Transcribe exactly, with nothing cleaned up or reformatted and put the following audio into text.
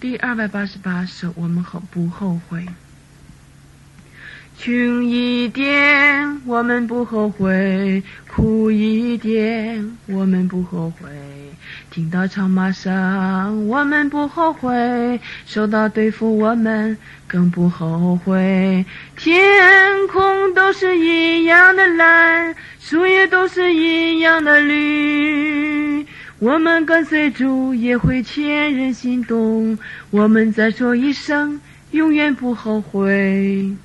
第二百八十八首，我们后不后悔？穷一点，我们不后悔；苦一点，我们不后悔。听到长骂声，我们不后悔；受到对付，我们更不后悔。天空都是一样的蓝，树叶都是一样的绿。我们跟随主也会牵人心动，我们再说一声，永远不后悔。